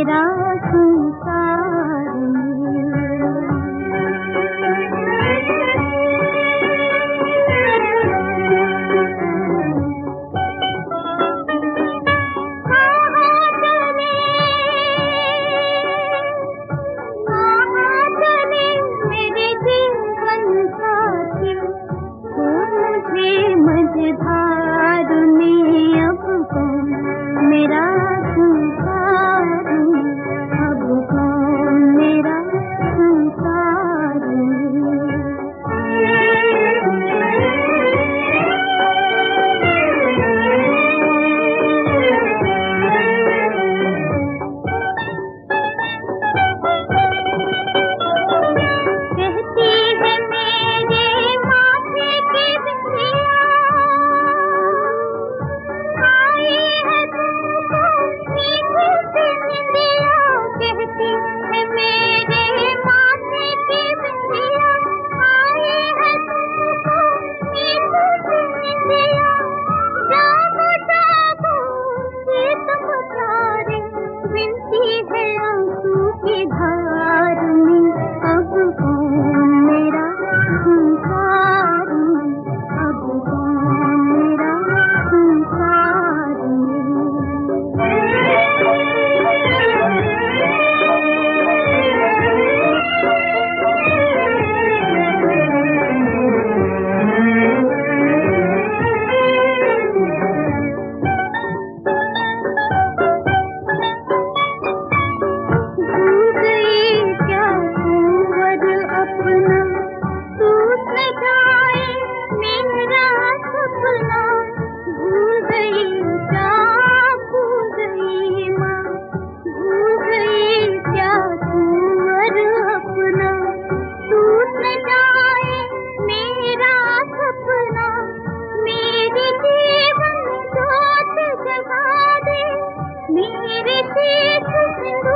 मेरा संसार मझधार में अब कौन मेरा संसार, अब कौन मेरा संसार। कहती है मेरे माथे की बिंदिया, कहती है मेरे माथे की बिंदिया, आए है तुमको मीठी सी निंदिया। जागो जागो प्रीतम प्यारे, बिनती है आंसू की धार में, अब कौन मेरा संसार, अब कौन मेरा संसार। मेरे शीश सिंदूर